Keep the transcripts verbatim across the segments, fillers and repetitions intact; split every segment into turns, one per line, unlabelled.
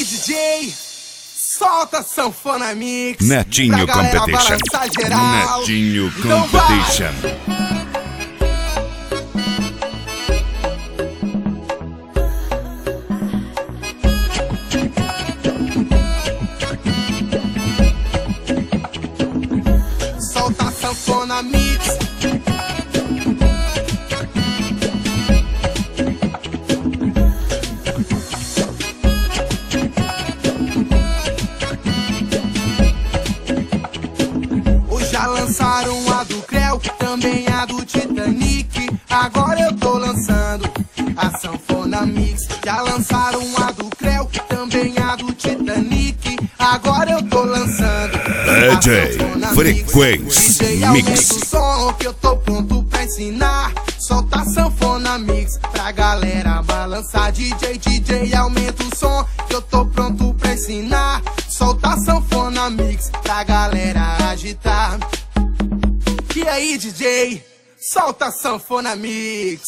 aí, D J? Solta a sanfona mix.
Netinho Competition. Netinho
Então
Competition.
Solta a sanfona mix. Já lançaram a do Creu, também a do Titanic. Agora eu tô lançando a sanfona mix. Já lançaram a do Creu, também a do Titanic. Agora eu tô lançando
D J Frequência
D J, aumenta
Mix.
o som que eu tô pronto pra ensinar. Solta a sanfona mix pra galera balançar. D J, D J, aumenta o som que eu tô pronto pra ensinar. Solta a sanfona mix pra galera agitar. E aí, D J, solta a sanfona mix.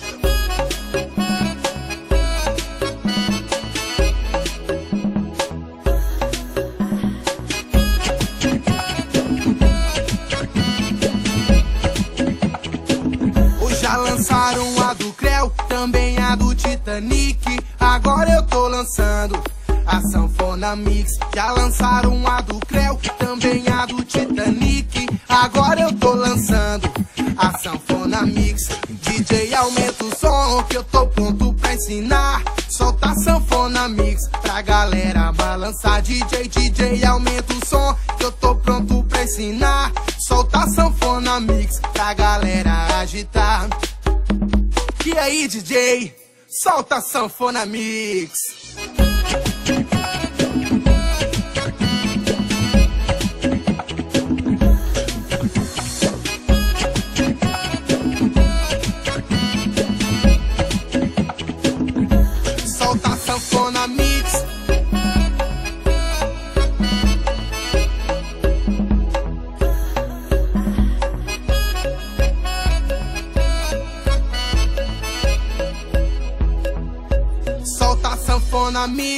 Já lançaram a do Creu, também a do Titanic. Agora eu tô lançando a sanfona mix. Já lançaram a do Creu, também a do Titanic. Agora eu tô lançando a sanfona mix. D J, aumenta o som que eu tô pronto pra ensinar. Solta a sanfona mix pra galera balançar. D J, D J, aumenta o som que eu tô pronto pra ensinar. Solta a sanfona mix pra galera agitar. E aí, D J, solta a sanfona mix. Solta a sanfona mix. Solta a sanfona mix.